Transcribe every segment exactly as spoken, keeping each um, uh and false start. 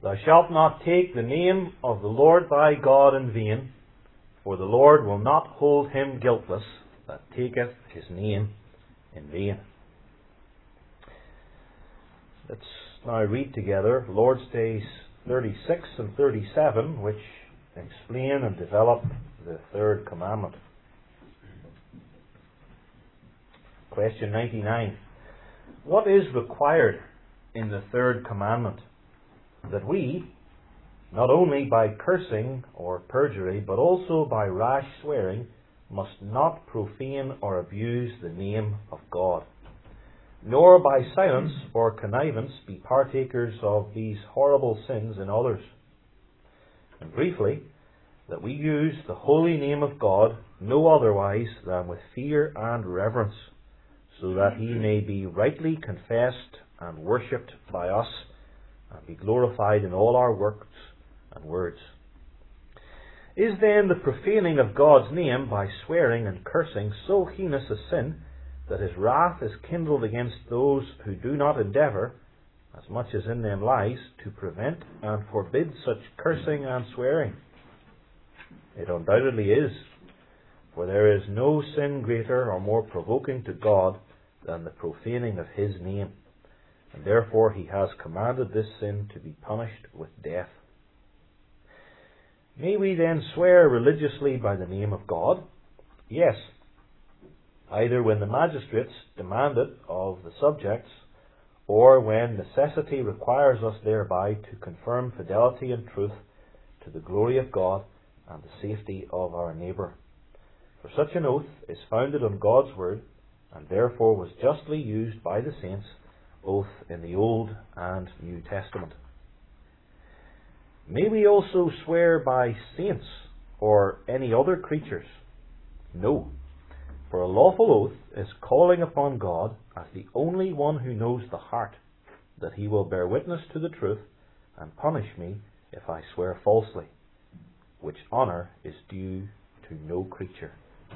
Thou shalt not take the name of the Lord thy God in vain, for the Lord will not hold him guiltless that taketh his name in vain. Let's now read together Lord's Days thirty-six and thirty-seven, which explain and develop the third commandment. Question ninety-nine. What is required in the third commandment? That we, not only by cursing or perjury, but also by rash swearing, must not profane or abuse the name of God, nor by silence or connivance be partakers of these horrible sins in others. And briefly, that we use the holy name of God no otherwise than with fear and reverence, so that he may be rightly confessed and worshipped by us, and be glorified in all our works and words. Is then the profaning of God's name by swearing and cursing so heinous a sin that his wrath is kindled against those who do not endeavour, as much as in them lies, to prevent and forbid such cursing and swearing? It undoubtedly is, for there is no sin greater or more provoking to God than the profaning of his name, and therefore he has commanded this sin to be punished with death. May we then swear religiously by the name of God? Yes, either when the magistrates demand it of the subjects, or when necessity requires us thereby to confirm fidelity and truth to the glory of God and the safety of our neighbour. For such an oath is founded on God's word, and therefore was justly used by the saints both in the Old and New Testament. May we also swear by saints or any other creatures? No, for a lawful oath is calling upon God as the only one who knows the heart, that he will bear witness to the truth and punish me if I swear falsely, which honour is due to no creature.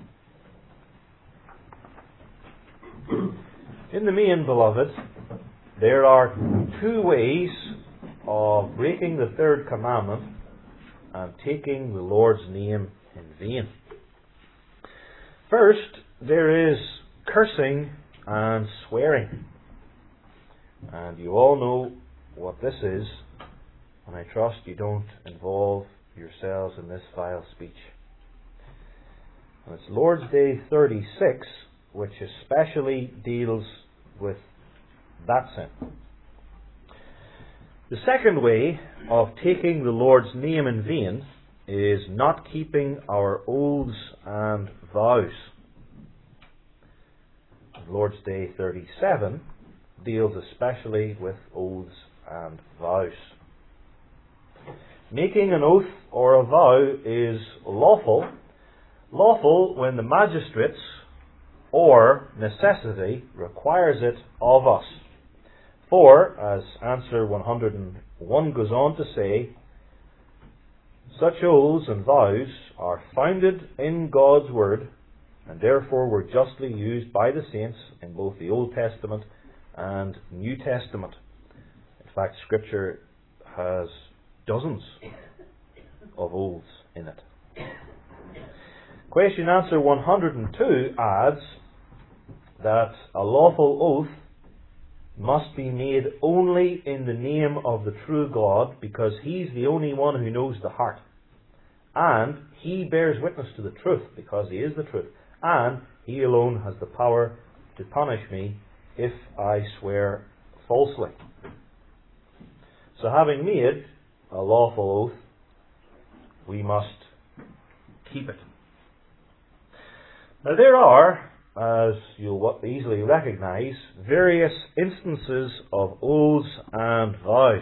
In the main, beloved, there are two ways of breaking the third commandment and taking the Lord's name in vain. First, there is cursing and swearing. And you all know what this is, and I trust you don't involve yourselves in this vile speech. And it's Lord's Day thirty-six, which especially deals with that sin. The second way of taking the Lord's name in vain is not keeping our oaths and vows. Lord's Day thirty-seven deals especially with oaths and vows. Making an oath or a vow is lawful, lawful when the magistrates or necessity requires it of us. For, as answer one hundred and one goes on to say, such oaths and vows are founded in God's word, and therefore were justly used by the saints in both the Old Testament and New Testament. In fact, Scripture has dozens of oaths in it. Question answer one hundred and two adds that a lawful oath must be made only in the name of the true God, because he's the only one who knows the heart. And he bears witness to the truth, because he is the truth. And he alone has the power to punish me if I swear falsely. So having made a lawful oath, we must keep it. Now there are, as you'll easily recognize, various instances of oaths and vows.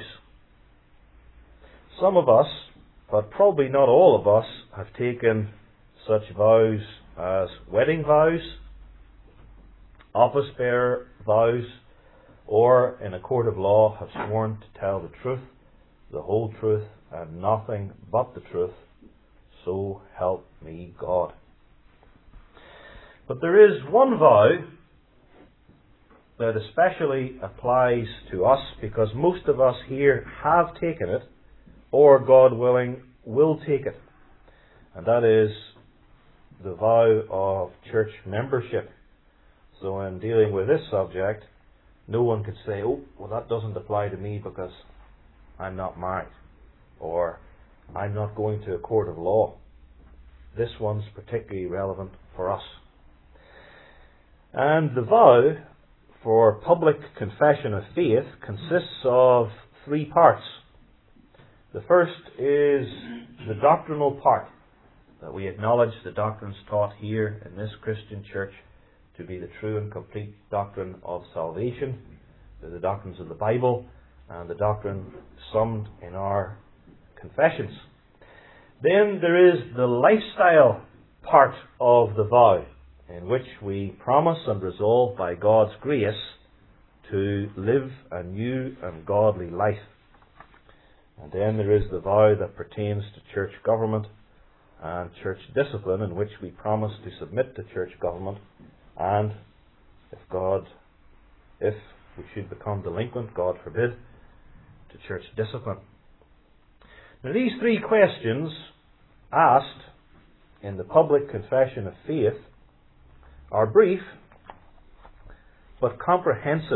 Some of us, but probably not all of us, have taken such vows as wedding vows, office bearer vows, or in a court of law have sworn to tell the truth, the whole truth, and nothing but the truth, so help me God. But there is one vow that especially applies to us because most of us here have taken it, or, God willing, will take it. And that is the vow of church membership. So in dealing with this subject, no one could say, oh, well, that doesn't apply to me because I'm not married, or I'm not going to a court of law. This one's particularly relevant for us. And the vow for public confession of faith consists of three parts. The first is the doctrinal part, that we acknowledge the doctrines taught here in this Christian church to be the true and complete doctrine of salvation, the doctrines of the Bible, and the doctrine summed in our confessions. Then there is the lifestyle part of the vow, in which we promise and resolve by God's grace to live a new and godly life. And then there is the vow that pertains to church government and church discipline, in which we promise to submit to church government, and if God, if we should become delinquent, God forbid, to church discipline. Now these three questions asked in the public confession of faith are brief but comprehensive.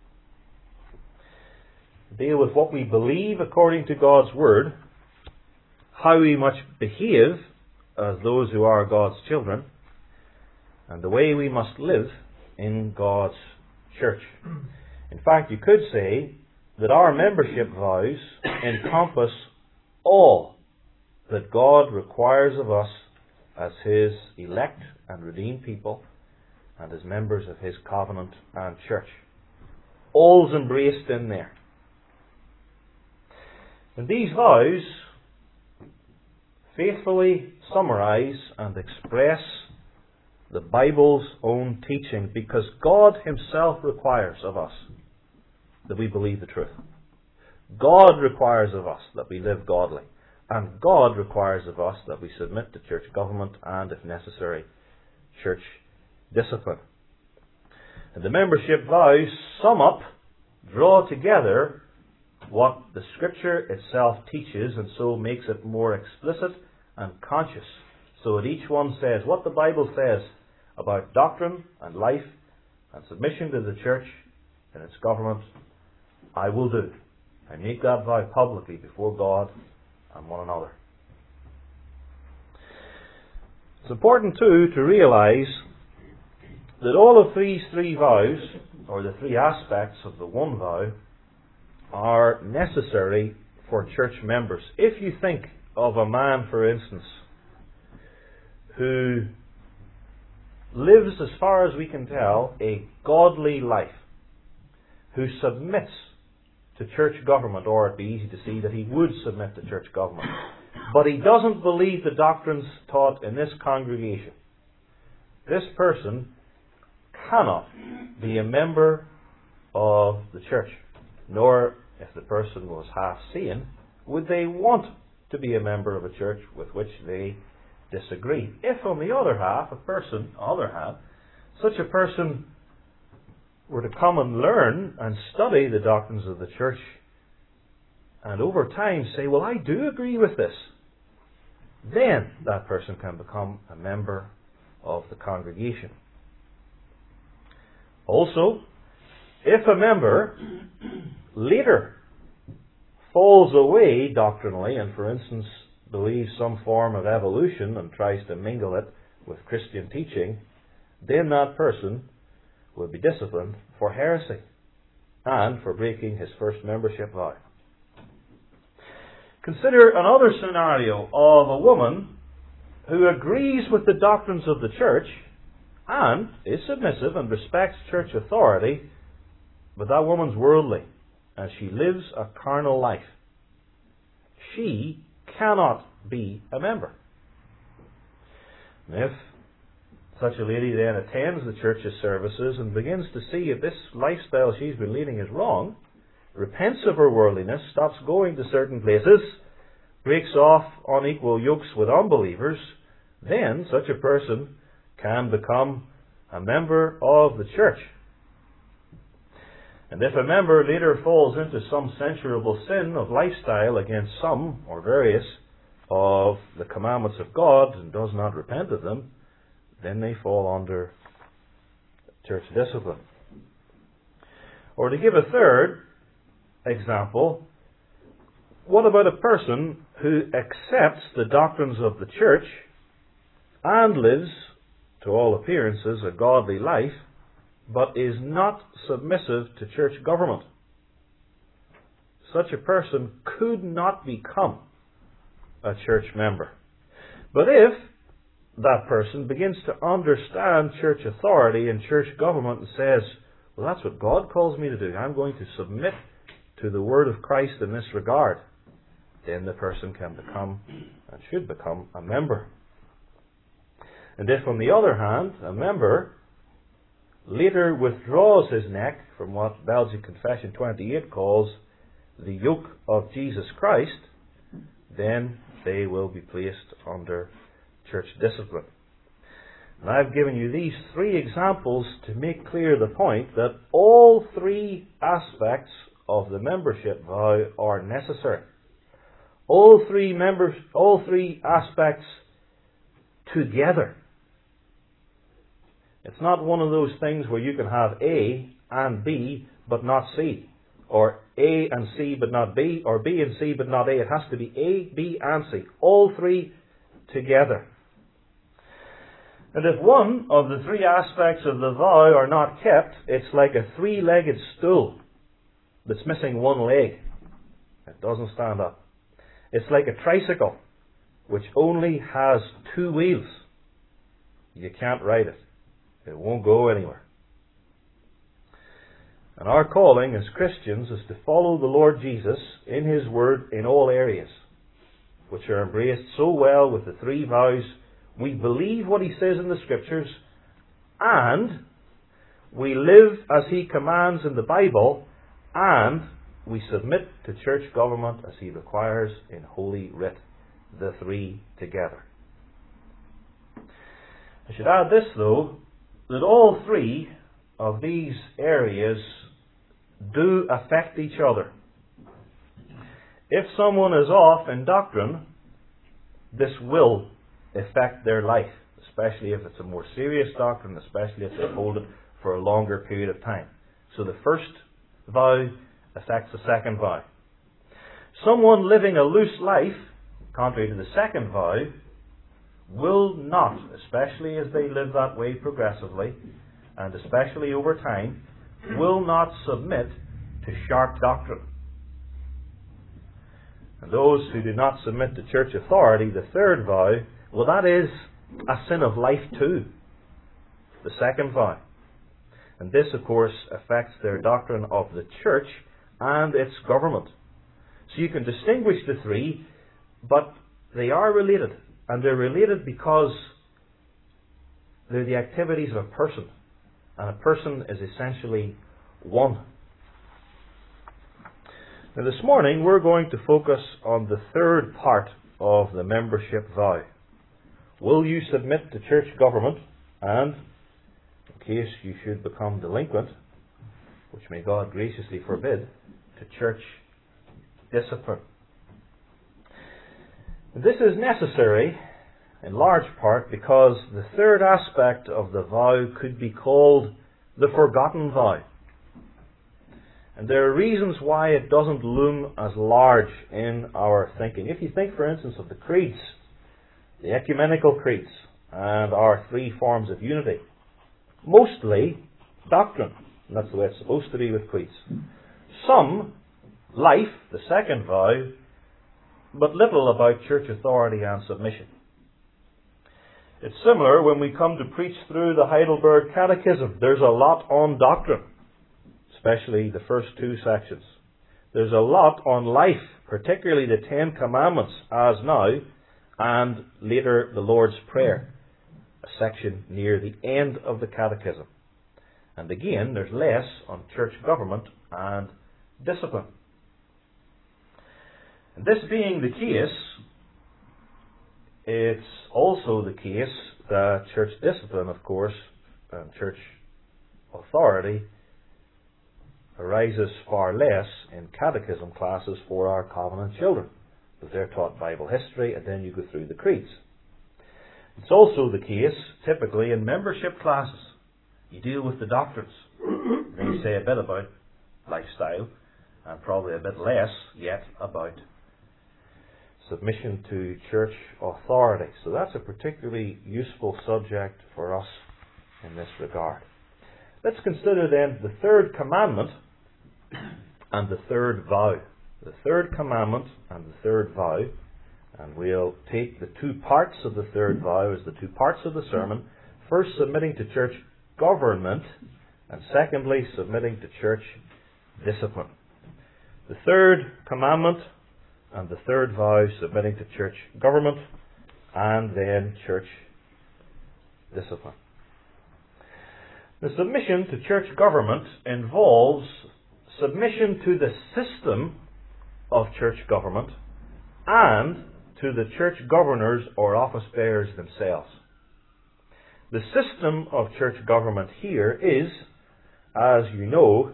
Deal with what we believe according to God's Word, how we must behave as those who are God's children, and the way we must live in God's church. In fact, you could say that our membership vows encompass all that God requires of us as His elect and redeemed people and as members of His covenant and church. All's embraced in there. And these vows faithfully summarize and express the Bible's own teaching, because God Himself requires of us that we believe the truth. God requires of us that we live godly. And God requires of us that we submit to church government and, if necessary, church discipline. And the membership vows sum up, draw together what the Scripture itself teaches, and so makes it more explicit and conscious, so that each one says what the Bible says about doctrine and life and submission to the church and its government, I will do. I make that vow publicly before God and one another. It's important too to realize that all of these three vows, or the three aspects of the one vow, are necessary for church members. If you think of a man, for instance, who lives, as far as we can tell, a godly life, who submits to church government, or it'd be easy to see that he would submit to church government, but he doesn't believe the doctrines taught in this congregation, this person cannot be a member of the church. Nor, if the person was half sane, would they want to be a member of a church with which they disagree. If, on the other half, a person, other hand, such a person were to come and learn and study the doctrines of the church, and over time say, well, I do agree with this, then that person can become a member of the congregation. Also, if a member later falls away doctrinally and, for instance, believes some form of evolution and tries to mingle it with Christian teaching, then that person will be disciplined for heresy and for breaking his first membership vow. Consider another scenario of a woman who agrees with the doctrines of the church and is submissive and respects church authority, but that woman's worldly and she lives a carnal life. She cannot be a member. And if such a lady then attends the church's services and begins to see that this lifestyle she's been leading is wrong, repents of her worldliness, stops going to certain places, breaks off unequal yokes with unbelievers, then such a person can become a member of the church. And if a member later falls into some censurable sin of lifestyle against some or various of the commandments of God and does not repent of them, then they fall under church discipline. Or to give a third example, what about a person who accepts the doctrines of the church and lives, to all appearances, a godly life, but is not submissive to church government? Such a person could not become a church member. But if that person begins to understand church authority and church government and says, well, that's what God calls me to do, I'm going to submit to the word of Christ in this regard, then the person can become and should become a member. And if, on the other hand, a member later withdraws his neck from what Belgian Confession twenty-eight calls the yoke of Jesus Christ, then they will be placed under church discipline. And I've given you these three examples to make clear the point that all three aspects of the membership vow are necessary. All three members, all three aspects together. It's not one of those things where you can have A and B but not C, or A and C but not B, or B and C but not A. It has to be A, B and C. All three together. And if one of the three aspects of the vow are not kept, it's like a three-legged stool that's missing one leg. It doesn't stand up. It's like a tricycle which only has two wheels. You can't ride it. It won't go anywhere. And our calling as Christians is to follow the Lord Jesus in His Word in all areas, which are embraced so well with the three vows. We believe what He says in the Scriptures, and we live as He commands in the Bible, and we submit to church government as He requires in Holy Writ, the three together. I should add this, though, that all three of these areas do affect each other. If someone is off in doctrine, this will affect their life, especially if it's a more serious doctrine, especially if they hold it for a longer period of time. So the first vow affects the second vow. Someone living a loose life, contrary to the second vow, will not, especially as they live that way progressively, and especially over time, will not submit to sharp doctrine. And those who do not submit to church authority, the third vow, well, that is a sin of life too, the second vow. And this, of course, affects their doctrine of the church and its government. So you can distinguish the three, but they are related. And they're related because they're the activities of a person. And a person is essentially one. Now this morning we're going to focus on the third part of the membership vow. Will you submit to church government and, in case you should become delinquent, which may God graciously forbid, to church discipline? This is necessary in large part because the third aspect of the vow could be called the forgotten vow. And there are reasons why it doesn't loom as large in our thinking. If you think, for instance, of the creeds, the ecumenical creeds, and our three forms of unity, mostly doctrine, and that's the way it's supposed to be with creeds. Some, life, the second vow, but little about church authority and submission. It's similar when we come to preach through the Heidelberg Catechism. There's a lot on doctrine, especially the first two sections. There's a lot on life, particularly the Ten Commandments as now, and later the Lord's Prayer, a section near the end of the Catechism. And again, there's less on church government and discipline. And this being the case, it's also the case that church discipline, of course, and church authority arises far less in catechism classes for our covenant children, because they're taught Bible history and then you go through the creeds. It's also the case, typically, in membership classes. You deal with the doctrines. Then you say a bit about lifestyle, and probably a bit less yet about submission to church authority. So that's a particularly useful subject for us in this regard. Let's consider then the third commandment and the third vow. The third commandment and the third vow. And we'll take the two parts of the third vow as the two parts of the sermon. First, submitting to church government, and secondly, submitting to church discipline. The third commandment and the third vow, submitting to church government, and then church discipline. The submission to church government involves submission to the system of church government and to the church governors or office bearers themselves. The system of church government here is, as you know,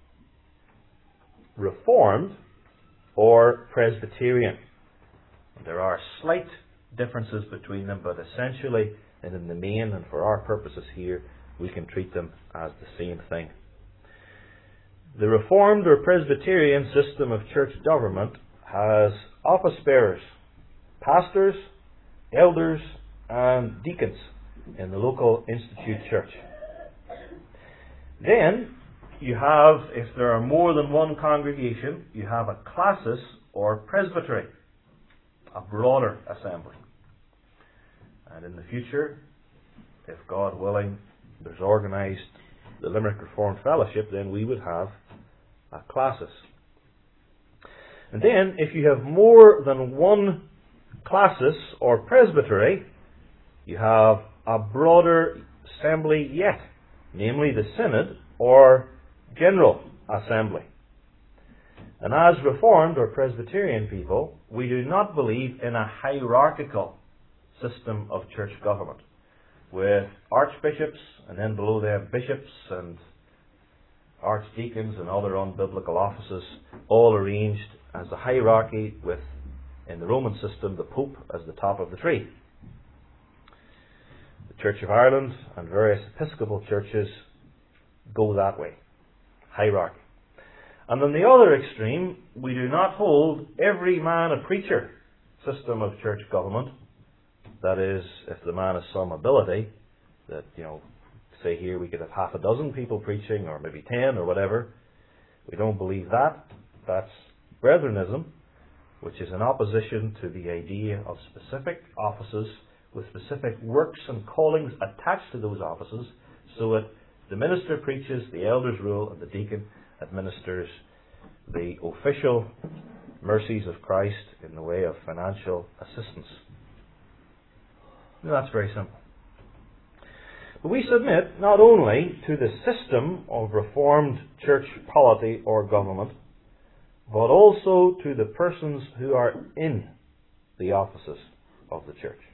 Reformed or Presbyterian. There are slight differences between them, but essentially, and in the main, and for our purposes here, we can treat them as the same thing. The Reformed or Presbyterian system of church government has office bearers, pastors, elders, and deacons in the local institute church. Then you have, if there are more than one congregation, you have a classis or presbytery, a broader assembly. And in the future, if God willing, there's organised the Limerick Reformed Fellowship, then we would have a classis. And then, if you have more than one classis or presbytery, you have a broader assembly yet, namely the synod or general assembly. And as Reformed or Presbyterian people, we do not believe in a hierarchical system of church government, with archbishops and then below them bishops and archdeacons and other unbiblical offices, all arranged as a hierarchy with, in the Roman system, the Pope as the top of the tree. The Church of Ireland and various Episcopal churches go that way, hierarchy. And on the other extreme, we do not hold every man a preacher system of church government. That is, if the man has some ability, that, you know, say here we could have half a dozen people preaching, or maybe ten, or whatever. We don't believe that. That's Brethrenism, which is in opposition to the idea of specific offices with specific works and callings attached to those offices, so that the minister preaches, the elders rule, and the deacon administers the official mercies of Christ in the way of financial assistance. Now, that's very simple. But we submit not only to the system of Reformed church polity or government, but also to the persons who are in the offices of the church.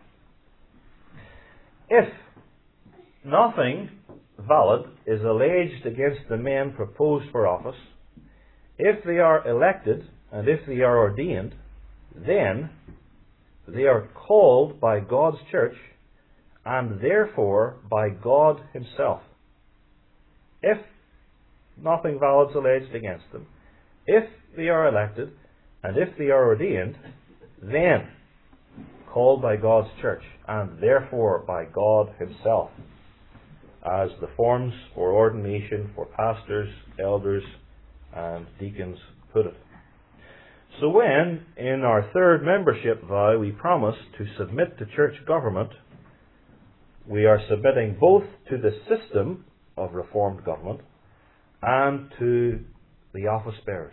If nothing valid is alleged against the men proposed for office, if they are elected and if they are ordained, then they are called by God's church and therefore by God Himself. If nothing valid is alleged against them, if they are elected and if they are ordained, then called by God's church and therefore by God Himself, as the forms for ordination for pastors, elders, and deacons put it. So when, in our third membership vow, we promise to submit to church government, we are submitting both to the system of Reformed government and to the office bearers.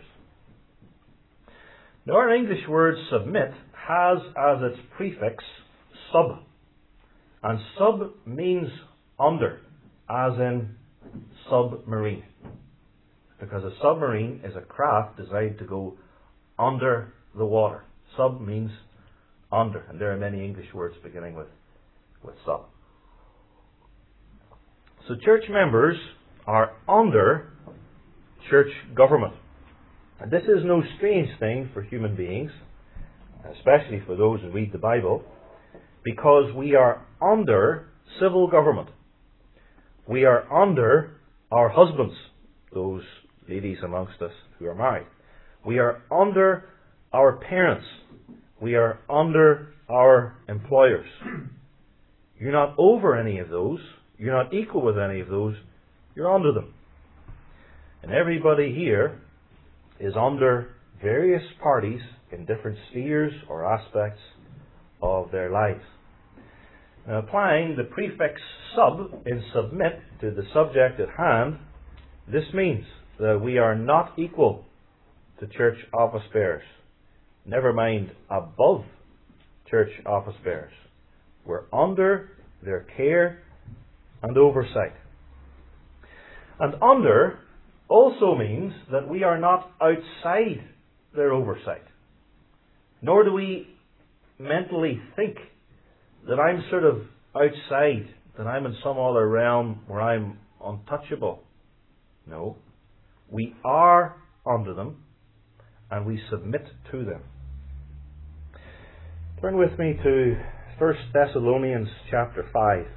Now, our English word submit has as its prefix sub, and sub means under, as in submarine, because a submarine is a craft designed to go under the water. Sub means under, and there are many English words beginning with, with sub. So church members are under church government. And this is no strange thing for human beings, especially for those who read the Bible, because we are under civil government. We are under our husbands, those ladies amongst us who are married. We are under our parents. We are under our employers. You're not over any of those. You're not equal with any of those. You're under them. And everybody here is under various parties in different spheres or aspects of their lives. Now, applying the prefix sub in submit to the subject at hand, this means that we are not equal to church office bearers. Never mind above church office bearers. We're under their care and oversight. And under also means that we are not outside their oversight. Nor do we mentally think that I'm sort of outside, that I'm in some other realm where I'm untouchable. No. We are under them and we submit to them. Turn with me to First Thessalonians chapter five.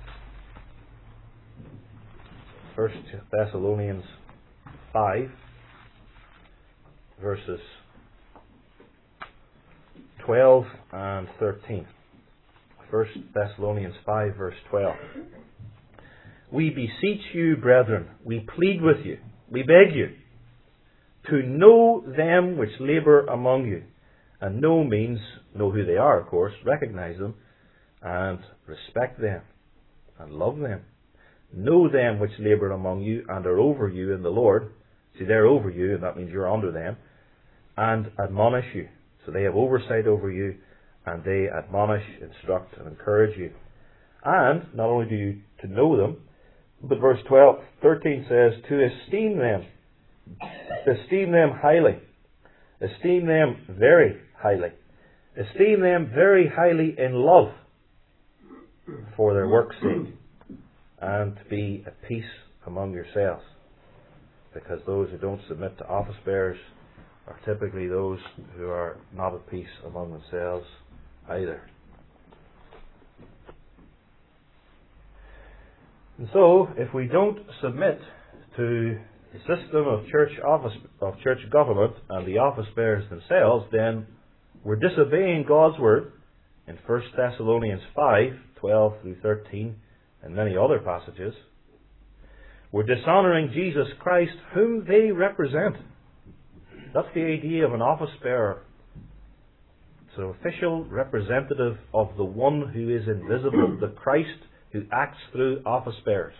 First Thessalonians five, verses twelve and thirteen. First Thessalonians five, verse twelve. We beseech you, brethren, we plead with you, we beg you, to know them which labour among you. And know means know who they are, of course, recognize them, and respect them, and love them. Know them which labour among you, and are over you in the Lord. See, they're over you, and that means you're under them. And admonish you. So they have oversight over you, and they admonish, instruct, and encourage you. And not only do you to know them, but verse twelve, thirteen says, to esteem them. Esteem them highly. Esteem them very highly. Esteem them very highly in love for their work's sake, and to be at peace among yourselves. Because those who don't submit to office bearers are typically those who are not at peace among themselves either. And so, if we don't submit to the system of church office of church government and the office bearers themselves, then we're disobeying God's word in First Thessalonians five, twelve through thirteen, and many other passages. We're dishonouring Jesus Christ, whom they represent. That's the idea of an office bearer. It's an official representative of the one who is invisible, the Christ who acts through office bearers.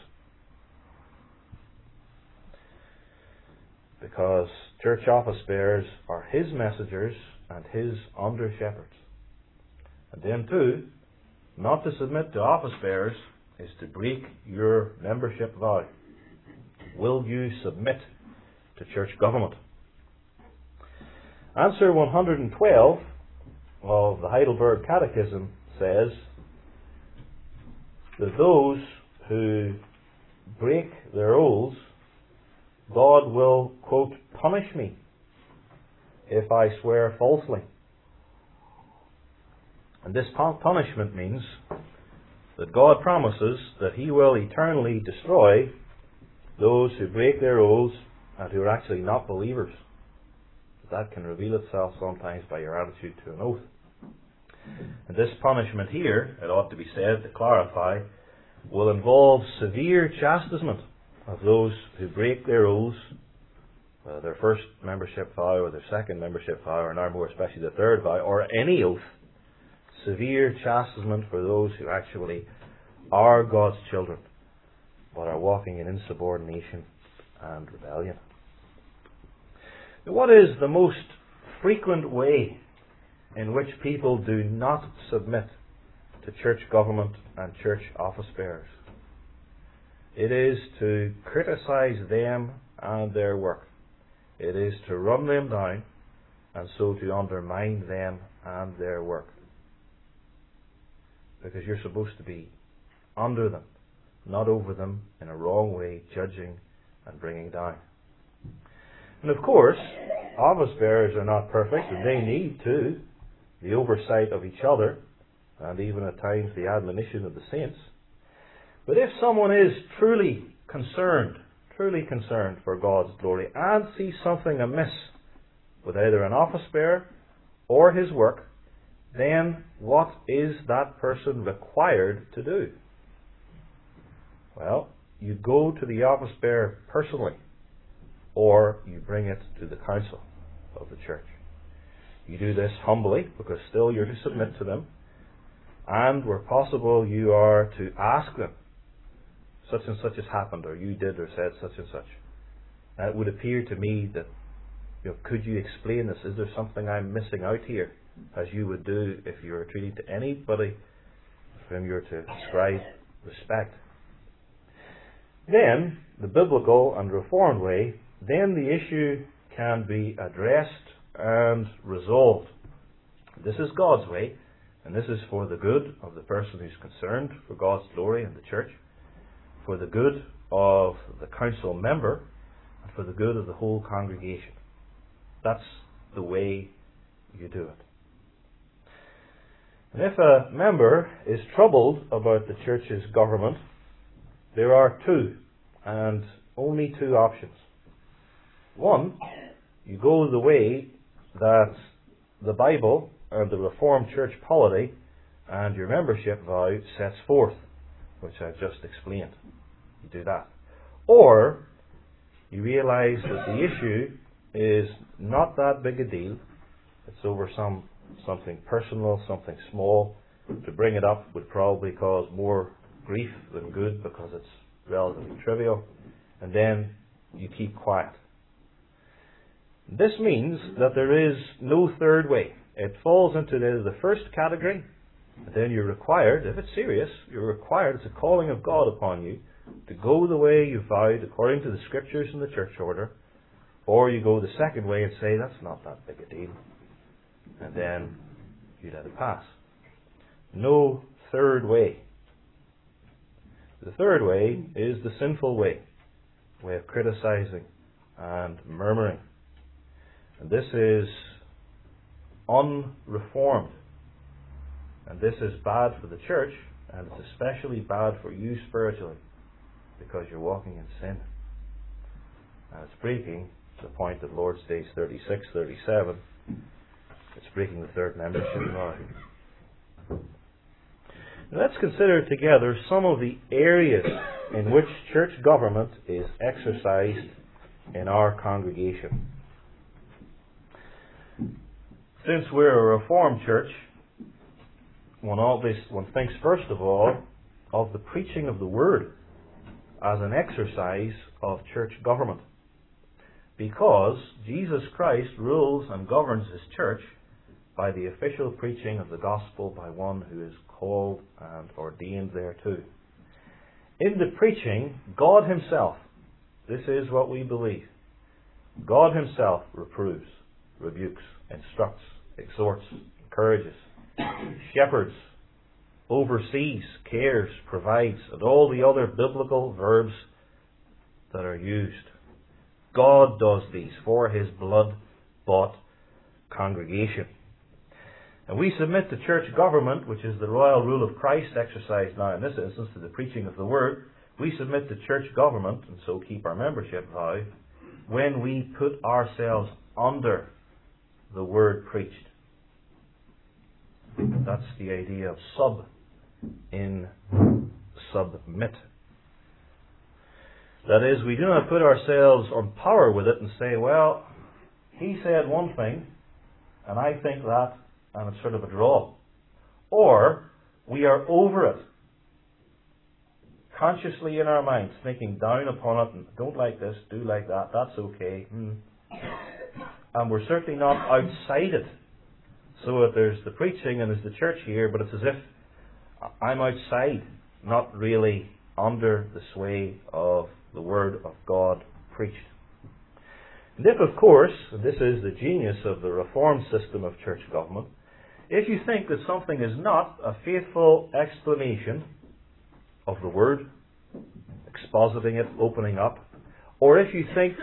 Because church office bearers are His messengers and His under shepherds. And then too, not to submit to office bearers is to break your membership vow. Will you submit to church government? Answer one hundred twelve of the Heidelberg Catechism says that those who break their oaths, God will, quote, punish me if I swear falsely. And this punishment means that God promises that He will eternally destroy those who break their oaths and who are actually not believers. That can reveal itself sometimes by your attitude to an oath. And this punishment here, it ought to be said to clarify, will involve severe chastisement of those who break their oaths, uh, their first membership vow or their second membership vow, or now more especially the third vow, or any oath. Severe chastisement for those who actually are God's children, but are walking in insubordination and rebellion. Now, what is the most frequent way in which people do not submit to church government and church office bearers? It is to criticize them and their work. It is to run them down and so to undermine them and their work. Because you're supposed to be under them, not over them in a wrong way, judging and bringing down. And of course, office bearers are not perfect, and they need too the oversight of each other, and even at times the admonition of the saints. But if someone is truly concerned, truly concerned for God's glory, and sees something amiss with either an office bearer or his work, then what is that person required to do? Well, you go to the office bearer personally, or you bring it to the council of the church. You do this humbly, because still you're to submit to them, and where possible you are to ask them, such and such has happened, or you did or said such and such. And it would appear to me that, you know, could you explain this? Is there something I'm missing out here? As you would do if you were treating to anybody whom you were to ascribe respect. Then, the biblical and reformed way, then the issue can be addressed and resolved. This is God's way, and this is for the good of the person who's concerned for God's glory in the church, for the good of the council member, and for the good of the whole congregation. That's the way you do it. And if a member is troubled about the church's government, there are two, and only two options. One, you go the way that the Bible and the Reformed Church polity and your membership vow sets forth, which I've just explained. You do that. Or, you realize that the issue is not that big a deal. It's over some something personal, something small. To bring it up would probably cause more grief than good because it's relatively trivial. And then you keep quiet. This means that there is no third way. It falls into the, the first category, and then you're required, if it's serious, you're required, it's a calling of God upon you, to go the way you vowed according to the scriptures and the church order, or you go the second way and say, that's not that big a deal, and then you let it pass. No third way. The third way is the sinful way, way of criticizing and murmuring. And this is unreformed. And this is bad for the church, and it's especially bad for you spiritually, because you're walking in sin. And it's breaking the point of Lord's Days thirty-six, thirty-seven. It's breaking the third membership vow. Now let's consider together some of the areas in which church government is exercised in our congregation. Since we're a Reformed church, one always one thinks first of all of the preaching of the Word as an exercise of church government, because Jesus Christ rules and governs His church by the official preaching of the gospel by one who is called and ordained thereto. In the preaching, God Himself, this is what we believe, God Himself reproves, rebukes, instructs, exhorts, encourages, shepherds, oversees, cares, provides, and all the other biblical verbs that are used. God does these for His blood-bought congregation. And we submit to church government, which is the royal rule of Christ exercised now in this instance to the preaching of the Word. We submit to church government, and so keep our membership vow, when we put ourselves under the Word preached. That's the idea of sub in submit. That is, we do not put ourselves on power with it and say, well, he said one thing, and I think that, and it's sort of a draw. Or, we are over it, consciously in our minds, thinking down upon it, and don't like this, do like that, that's okay. Hmm. And we're certainly not outside it. So that there's the preaching and there's the church here, but it's as if I'm outside, not really under the sway of the Word of God preached. And if, of course, and this is the genius of the Reformed system of church government, if you think that something is not a faithful explanation of the Word, expositing it, opening up, or if you think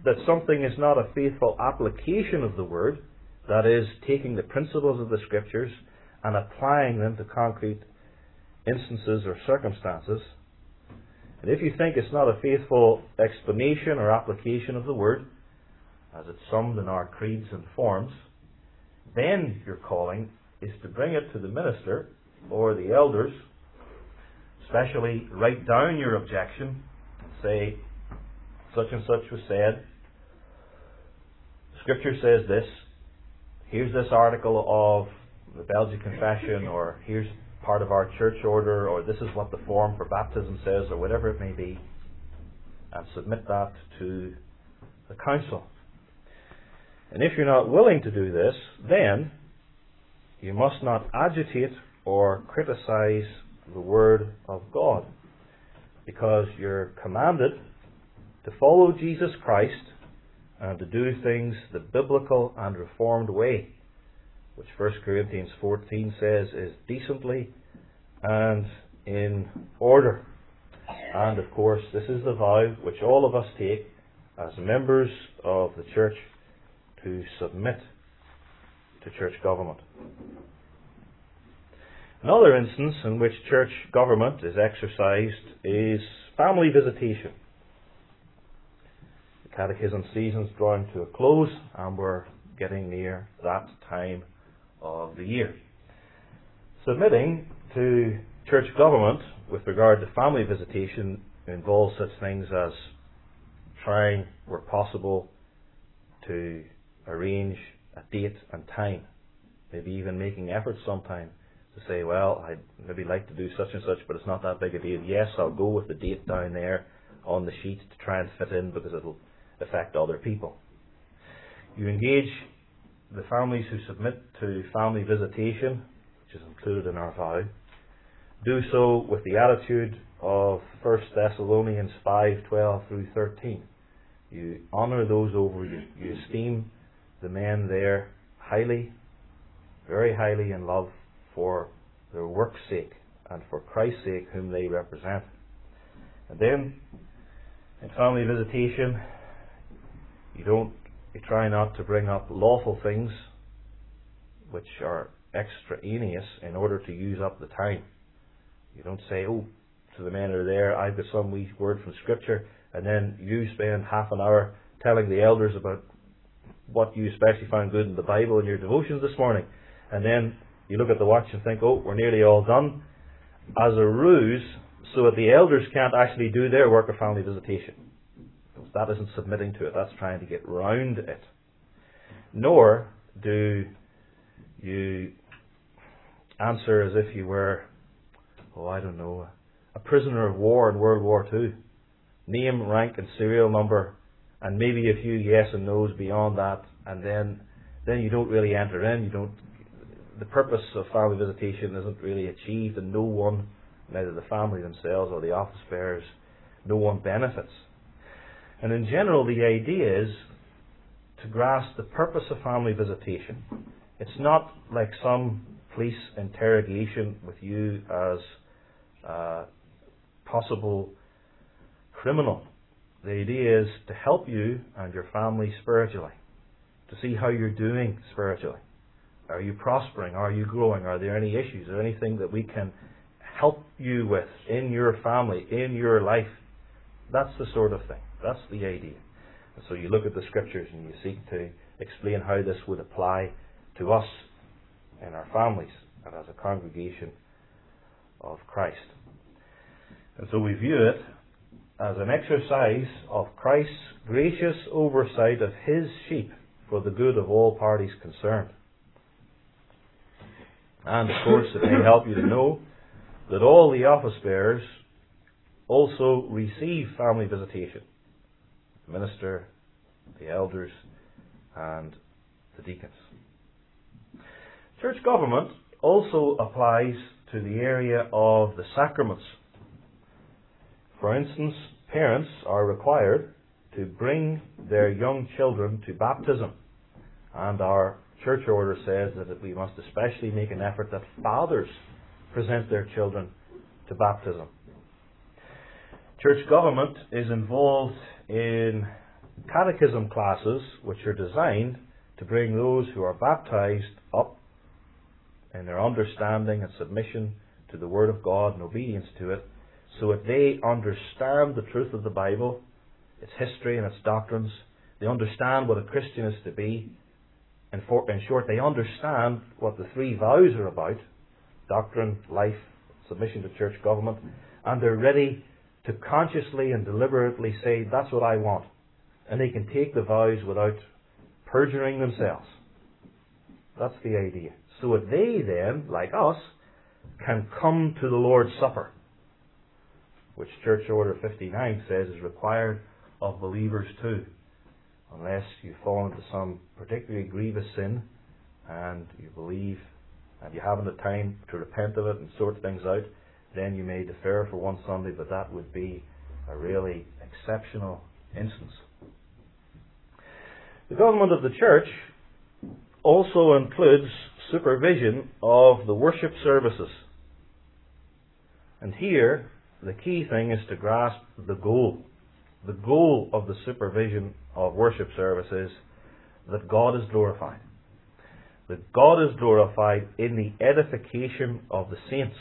that something is not a faithful application of the Word, that is, taking the principles of the Scriptures and applying them to concrete instances or circumstances, and if you think it's not a faithful explanation or application of the Word, as it's summed in our creeds and forms, then your calling is to bring it to the minister or the elders, especially write down your objection and say, such and such was said, Scripture says this, here's this article of the Belgian Confession, or here's part of our church order, or this is what the form for baptism says, or whatever it may be, and submit that to the council. And if you're not willing to do this, then you must not agitate or criticize the Word of God, because you're commanded to follow Jesus Christ and to do things the biblical and reformed way, which First Corinthians fourteen says is decently and in order. And of course, this is the vow which all of us take as members of the church, to submit to church government. Another instance in which church government is exercised is family visitation. The catechism season's drawing to a close, and we're getting near that time of the year. Submitting to church government with regard to family visitation involves such things as trying, where possible, to arrange a date and time. Maybe even making efforts sometime to say, well, I'd maybe like to do such and such, but it's not that big a deal. Yes, I'll go with the date down there on the sheet to try and fit in, because it'll affect other people. You engage the families who submit to family visitation, which is included in our vow. Do so with the attitude of First Thessalonians five twelve through thirteen. You honour those over you. You esteem the men there highly, very highly in love, for their work's sake and for Christ's sake, whom they represent. And then, in family visitation, you don't, you try not to bring up lawful things which are extraneous in order to use up the time. You don't say, oh, to the men who are there, I've got some wee word from Scripture, and then you spend half an hour telling the elders about what you especially found good in the Bible in your devotions this morning. And then you look at the watch and think, oh, we're nearly all done, as a ruse, so that the elders can't actually do their work of family visitation. Because that isn't submitting to it, that's trying to get round it. Nor do you answer as if you were, oh, I don't know, a prisoner of war in World War Two. Name, rank and serial number, and maybe a few yes and no's beyond that, and then then you don't really enter in. You don't. The purpose of family visitation isn't really achieved, and no one, neither the family themselves or the office bearers, no one benefits. And in general, the idea is to grasp the purpose of family visitation. It's not like some police interrogation with you as a possible criminal. The idea is to help you and your family spiritually, to see how you're doing spiritually. Are you prospering? Are you growing? Are there any issues or anything that we can help you with in your family, in your life? That's the sort of thing. That's the idea. And so you look at the Scriptures and you seek to explain how this would apply to us in our families and as a congregation of Christ. And so we view it as an exercise of Christ's gracious oversight of His sheep for the good of all parties concerned. And of course, it may help you to know that all the office bearers also receive family visitation. The minister, the elders, and the deacons. Church government also applies to the area of the sacraments. For instance, parents are required to bring their young children to baptism, and our church order says that we must especially make an effort that fathers present their children to baptism. Church government is involved in catechism classes which are designed to bring those who are baptized up in their understanding and submission to the Word of God and obedience to it, so that they understand the truth of the Bible, its history and its doctrines. They understand what a Christian is to be. In, for, in short, they understand what the three vows are about: doctrine, life, submission to church government. And they're ready to consciously and deliberately say, that's what I want. And they can take the vows without perjuring themselves. That's the idea. So that they then, like us, can come to the Lord's Supper, which Church Order fifty-nine says is required of believers too. Unless you fall into some particularly grievous sin and you believe and you haven't the time to repent of it and sort things out, then you may defer for one Sunday, but that would be a really exceptional instance. The government of the church also includes supervision of the worship services. And here, the key thing is to grasp the goal. The goal of the supervision of worship services is that God is glorified. That God is glorified in the edification of the saints.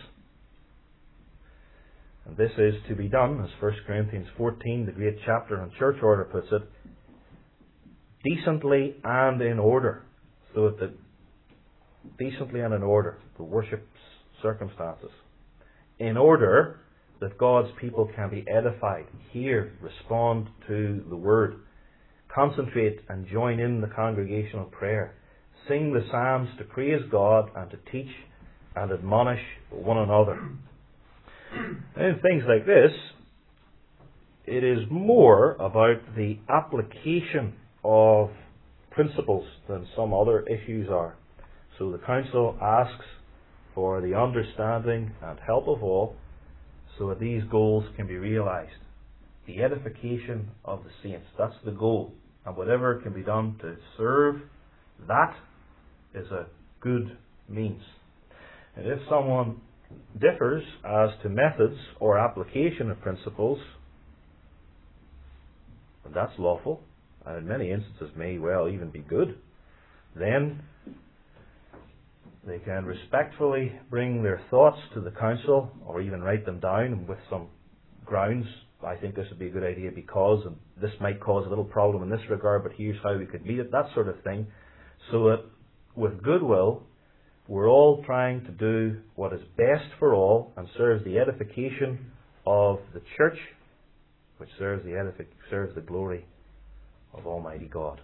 And this is to be done, as First Corinthians fourteen, the great chapter on church order, puts it, decently and in order. So that the, decently and in order, the worship circumstances. In order that God's people can be edified, hear, respond to the Word, concentrate and join in the congregational prayer, sing the psalms to praise God and to teach and admonish one another. And in things like this, it is more about the application of principles than some other issues are. So the Council asks for the understanding and help of all so that these goals can be realized. The edification of the saints, that's the goal. And whatever can be done to serve that is a good means. And if someone differs as to methods or application of principles, and that's lawful, and in many instances may well even be good, then they can respectfully bring their thoughts to the council, or even write them down with some grounds. I think this would be a good idea because, and this might cause a little problem in this regard, but here's how we could meet it, that sort of thing, so that with goodwill, we're all trying to do what is best for all and serves the edification of the church, which serves the edific- serves the glory of Almighty God.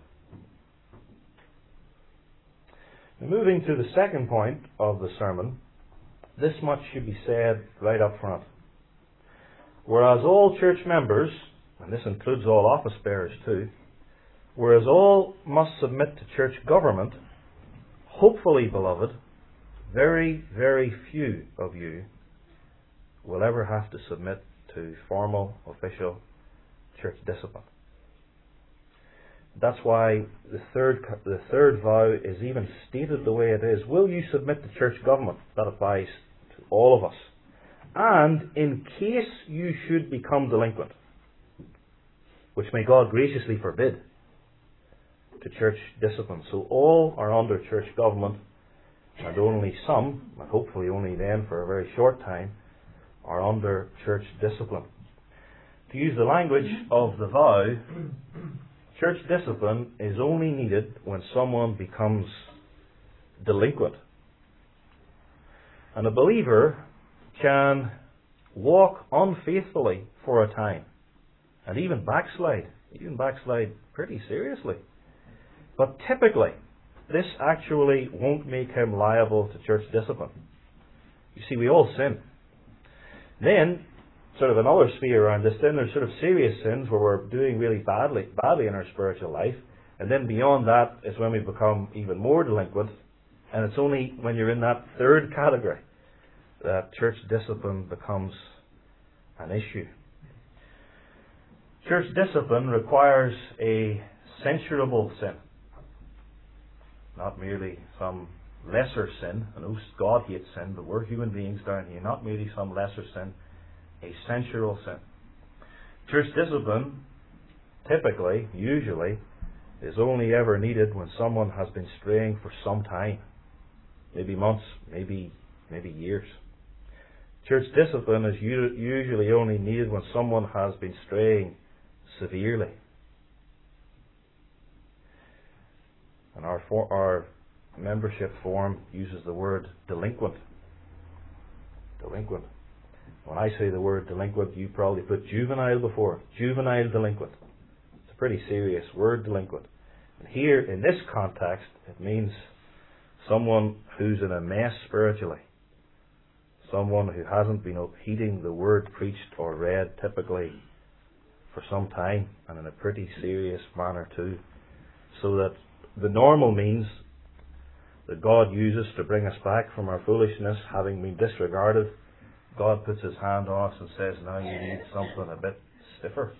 Now, moving to the second point of the sermon, this much should be said right up front. Whereas all church members, and this includes all office bearers too, whereas all must submit to church government, hopefully, beloved, very, very few of you will ever have to submit to formal, official church discipline. That's why the third the third vow is even stated the way it is. Will you submit to church government? That applies to all of us. And in case you should become delinquent, which may God graciously forbid, to church discipline. So all are under church government, and only some, and hopefully only then for a very short time, are under church discipline. To use the language of the vow, church discipline is only needed when someone becomes delinquent. And a believer can walk unfaithfully for a time, and even backslide, even backslide pretty seriously. But typically, this actually won't make him liable to church discipline. You see, we all sin. Then, sort of another sphere around this, then there's sort of serious sins where we're doing really badly, badly in our spiritual life. And then beyond that is when we become even more delinquent. And it's only when you're in that third category that church discipline becomes an issue. Church discipline requires a censurable sin. Not merely some lesser sin. I know God hates sin, but we're human beings down here. Not merely some lesser sin, a censurable sin. Church discipline typically, usually, is only ever needed when someone has been straying for some time. Maybe months, maybe maybe years. Church discipline is u- usually only needed when someone has been straying severely. And our, for, our membership form uses the word delinquent. Delinquent. When I say the word delinquent, you probably put juvenile before it. Juvenile delinquent. It's a pretty serious word, delinquent. And here, in this context, it means someone who's in a mess spiritually. Someone who hasn't been heeding the word preached or read typically for some time, and in a pretty serious manner too. So that the normal means that God uses to bring us back from our foolishness, having been disregarded, God puts His hand on us and says, now you need something a bit stiffer.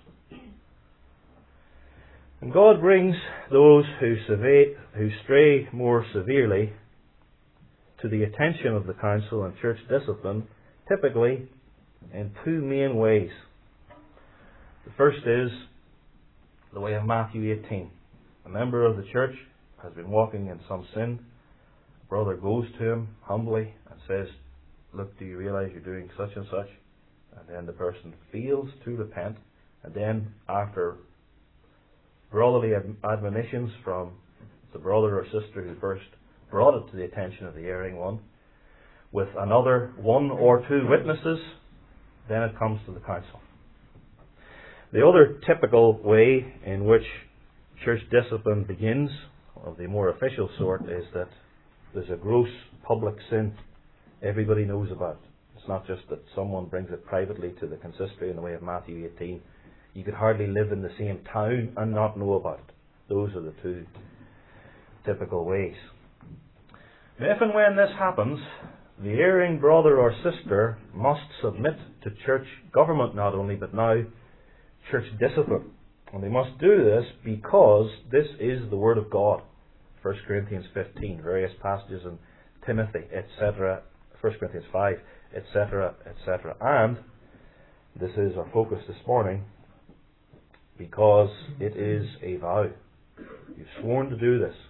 And God brings those who, survey, who stray more severely to the attention of the council and church discipline, typically in two main ways. The first is the way of Matthew eighteen. A member of the church has been walking in some sin. A brother goes to him humbly and says, look, do you realize you're doing such and such? And then the person feels to repent, and then after brotherly admonitions from the brother or sister who first brought it to the attention of the erring one, with another one or two witnesses, then it comes to the council. The other typical way in which church discipline begins, of the more official sort, is that there's a gross public sin everybody knows about it. It's not just that someone brings it privately to the consistory in the way of Matthew eighteen. You could hardly live in the same town and not know about it. Those are the two typical ways. If and when this happens, the erring brother or sister must submit to church government not only, but now church discipline. And they must do this because this is the Word of God. First Corinthians fifteen, various passages in Timothy, et cetera. First Corinthians five, et cetera, et cetera. And this is our focus this morning, because it is a vow. You've sworn to do this.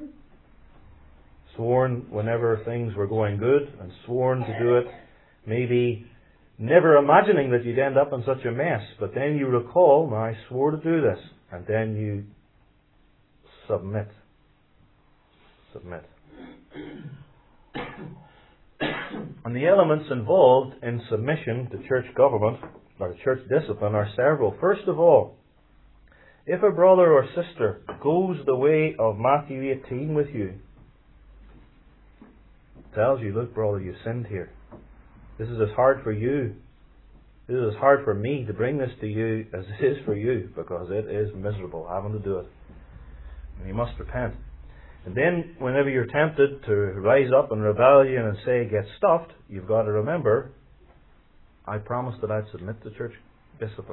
Sworn whenever things were going good, and sworn to do it maybe never imagining that you'd end up in such a mess. But then you recall, now I swore to do this, and then you submit. Submit. And the elements involved in submission to church government, or church discipline, are several. First of all, if a brother or sister goes the way of Matthew eighteen with you, tells you, look brother, you sinned here. This is as hard for you. This is as hard for me to bring this to you as it is for you, because it is miserable having to do it. And you must repent. And then, whenever you're tempted to rise up in rebellion and say, get stuffed, you've got to remember, I promised that I'd submit to church discipline.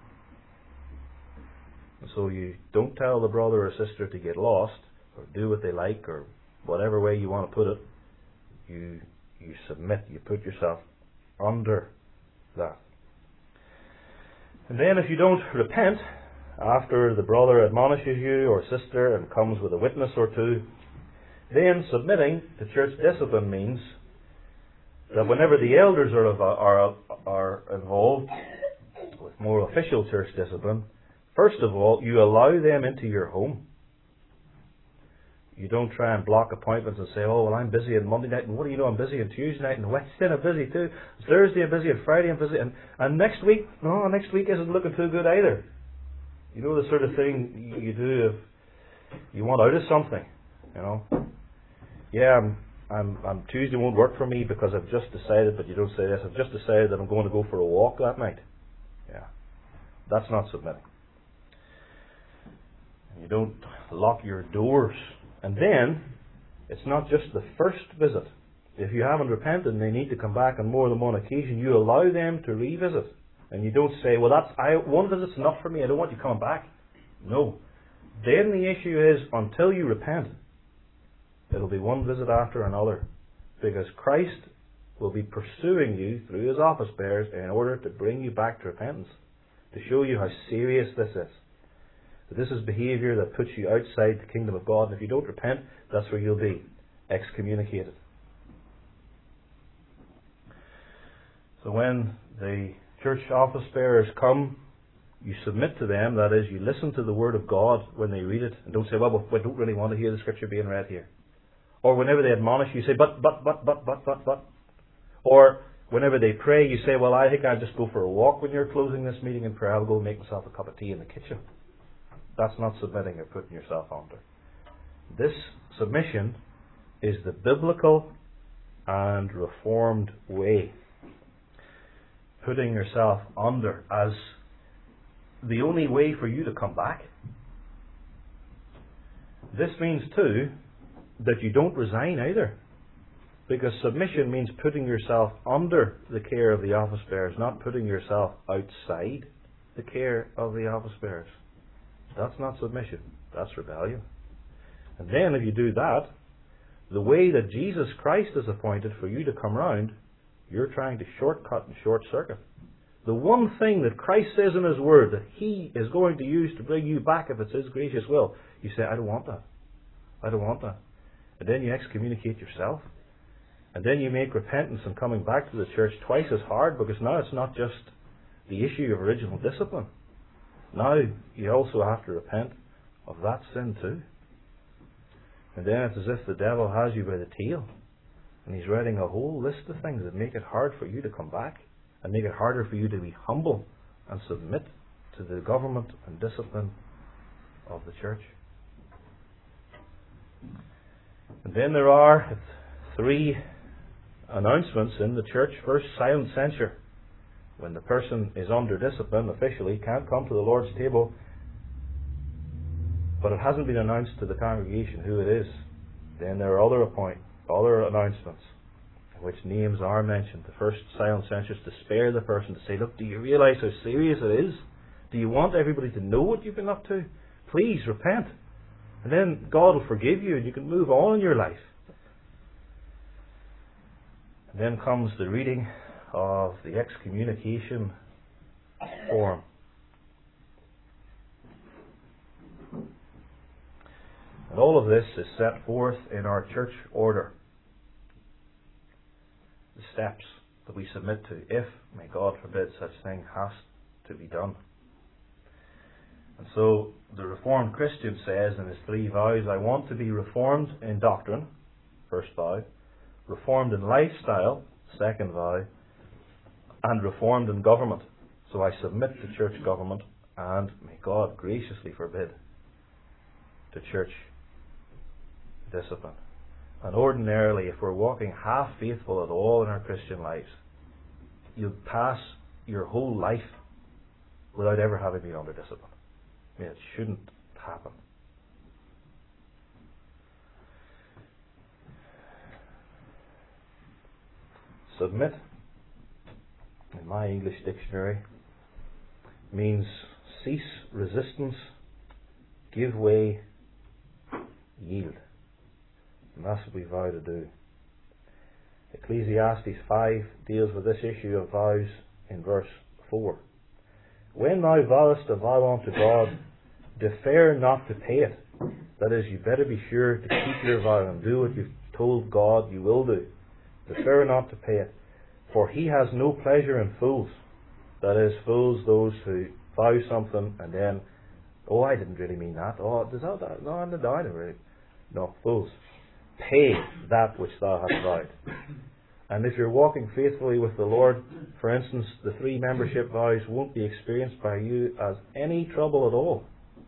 And so you don't tell the brother or sister to get lost, or do what they like, or whatever way you want to put it. You, you submit, you put yourself under that. And then if you don't repent, after the brother admonishes you or sister and comes with a witness or two, then submitting to church discipline means that whenever the elders are, are, are involved with more official church discipline, first of all, you allow them into your home. You don't try and block appointments and say, oh, well, I'm busy on Monday night, and what do you know, I'm busy on Tuesday night, and Wednesday I'm busy too. Thursday I'm busy, and Friday I'm busy, and, and next week, no, next week isn't looking too good either. You know the sort of thing you do if you want out of something, you know. Yeah, I'm, I'm, I'm Tuesday won't work for me because I've just decided, but you don't say this, I've just decided that I'm going to go for a walk that night. Yeah, that's not submitting. You don't lock your doors. And then, it's not just the first visit. If you haven't repented and they need to come back on more than one occasion, you allow them to revisit. And you don't say, well, that's I, one visit's enough for me, I don't want you coming back. No. Then the issue is, until you repent, it'll be one visit after another. Because Christ will be pursuing you through His office bearers in order to bring you back to repentance. To show you how serious this is. But this is behaviour that puts you outside the kingdom of God, and if you don't repent, that's where you'll be, excommunicated. So when the church office bearers come, you submit to them, that is, you listen to the Word of God when they read it, and don't say, well, we don't really want to hear the Scripture being read here. Or whenever they admonish you, say, but, but, but, but, but, but, but. Or whenever they pray, you say, well, I think I'll just go for a walk when you're closing this meeting in prayer. I'll go make myself a cup of tea in the kitchen. That's not submitting or putting yourself under. This submission is the biblical and reformed way. Putting yourself under as the only way for you to come back. This means too that you don't resign either, because submission means putting yourself under the care of the office bearers, not putting yourself outside the care of the office bearers. That's not submission, that's rebellion. And then if you do that, the way that Jesus Christ has appointed for you to come round, you're trying to shortcut and short circuit. The one thing that Christ says in His Word that He is going to use to bring you back if it's His gracious will, you say, I don't want that. I don't want that. And then you excommunicate yourself. And then you make repentance and coming back to the church twice as hard, because now it's not just the issue of original discipline. Now you also have to repent of that sin too. And then it's as if the devil has you by the tail, and he's writing a whole list of things that make it hard for you to come back, and make it harder for you to be humble and submit to the government and discipline of the church. And then there are three announcements in the church. First, silent censure. When the person is under discipline officially, can't come to the Lord's table, but it hasn't been announced to the congregation who it is. Then there are other appoint, other announcements in which names are mentioned. The first silent censure is to spare the person, to say, look, do you realise how serious it is? Do you want everybody to know what you've been up to? Please repent. And then God will forgive you and you can move on in your life. And then comes the reading of the excommunication form. And all of this is set forth in our church order. The steps that we submit to, if, may God forbid, such thing has to be done. And so the Reformed Christian says in his three vows, I want to be reformed in doctrine, first vow, reformed in lifestyle, second vow, and reformed in government. So I submit to church government, and may God graciously forbid to church discipline. And ordinarily, if we're walking half faithful at all in our Christian lives, you'll pass your whole life without ever having been under discipline. I mean, it shouldn't happen. Submit, in my English dictionary, means cease resistance, give way, yield. And that's what we vow to do. Ecclesiastes five deals with this issue of vows in verse four. When thou vowest a vow unto God, defer not to pay it. That is, you better be sure to keep your vow and do what you've told God you will do. Defer not to pay it. For He has no pleasure in fools. That is, fools, those who vow something and then, oh, I didn't really mean that. Oh, does that, that no, I didn't really. No, fools. Pay that which thou hast vowed. And if you're walking faithfully with the Lord, for instance, the three membership vows won't be experienced by you as any trouble at all.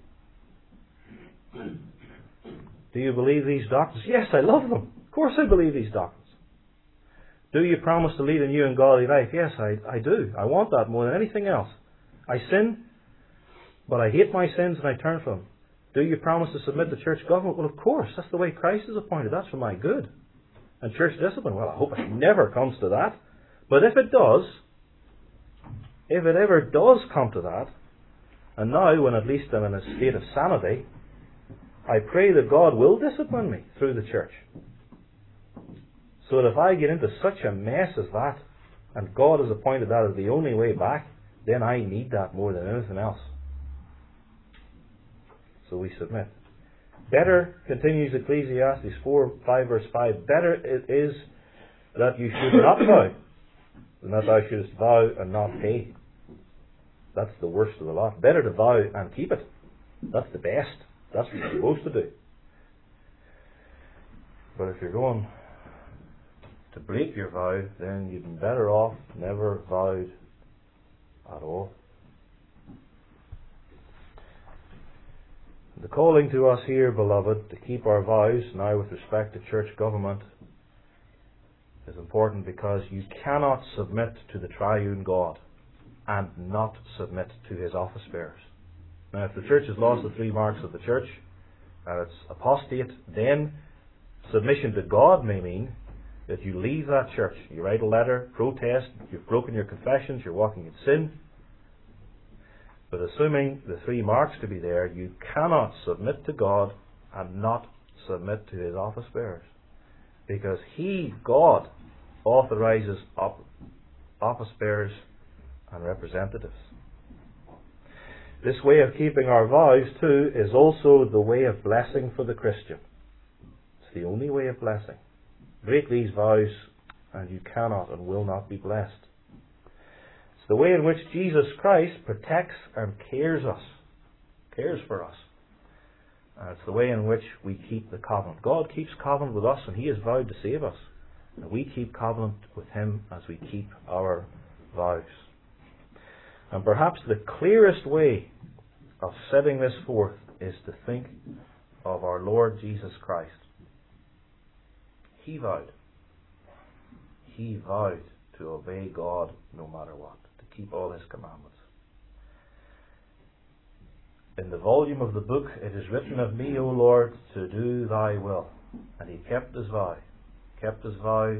Do you believe these doctrines? Yes, I love them. Of course I believe these doctrines. Do you promise to lead a new and godly life? Yes, I, I do. I want that more than anything else. I sin, but I hate my sins and I turn from them. Do you promise to submit to church government? Well, of course. That's the way Christ is appointed. That's for my good. And church discipline? Well, I hope it never comes to that. But if it does, if it ever does come to that, and now when at least I'm in a state of sanity, I pray that God will discipline me through the church. So that if I get into such a mess as that, and God has appointed that as the only way back, then I need that more than anything else. so we submit. Better, continues Ecclesiastes four, five verse five, better it is that you should not vow than that thou shouldest vow and not pay. That's the worst of the lot. Better to vow and keep it. That's the best. That's what you're supposed to do. But if you're going to break your vow, then you'd be better off never vowed at all. The calling to us here, beloved, to keep our vows now with respect to church government is important, because you cannot submit to the triune God and not submit to his office bearers. Now, if the church has lost the three marks of the church and it's apostate, then submission to God may mean that you leave that church. You write a letter, protest, you've broken your confessions, you're walking in sin. But assuming the three marks to be there, you cannot submit to God and not submit to his office bearers. Because he, God, authorizes op- office bearers and representatives. This way of keeping our vows, too, is also the way of blessing for the Christian. It's the only way of blessing. Break these vows and you cannot and will not be blessed. It's the way in which Jesus Christ protects and cares us, cares for us. And it's the way in which we keep the covenant. God keeps covenant with us, and he has vowed to save us. And we keep covenant with him as we keep our vows. And perhaps the clearest way of setting this forth is to think of our Lord Jesus Christ. He vowed. He vowed to obey God no matter what, to keep all his commandments. In the volume of the book, it is written of me, O Lord, to do thy will. And he kept his vow. Kept his vow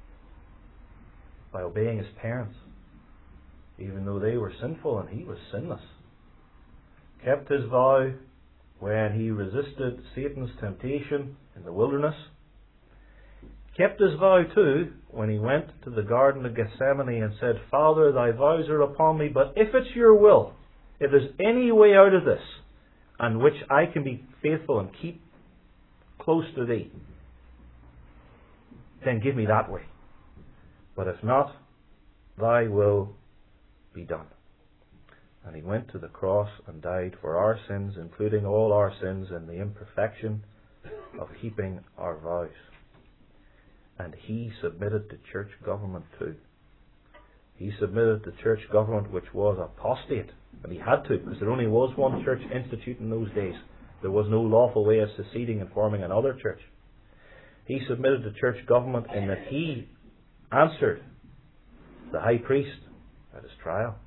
by obeying his parents, even though they were sinful and he was sinless. Kept his vow when he resisted Satan's temptation in the wilderness. Kept his vow too when he went to the Garden of Gethsemane and said, Father, thy vows are upon me, but if it's your will, if there's any way out of this, and which I can be faithful and keep close to thee, then give me that way. But if not, thy will be done. And he went to the cross and died for our sins, including all our sins and the imperfection of keeping our vows. And he submitted to church government too. He submitted to church government which was apostate. And he had to, because there only was one church institute in those days. There was no lawful way of seceding and forming another church. He submitted to church government in that he answered the high priest at his trial.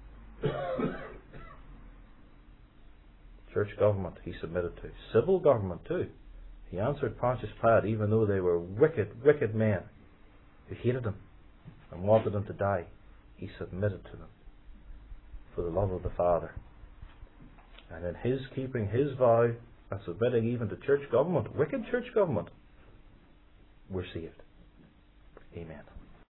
Church government he submitted to. Civil government too. He answered Pontius Pilate, even though they were wicked, wicked men who hated him and wanted him to die. He submitted to them for the love of the Father. And in his keeping his vow and submitting even to church government, wicked church government, we're saved. Amen.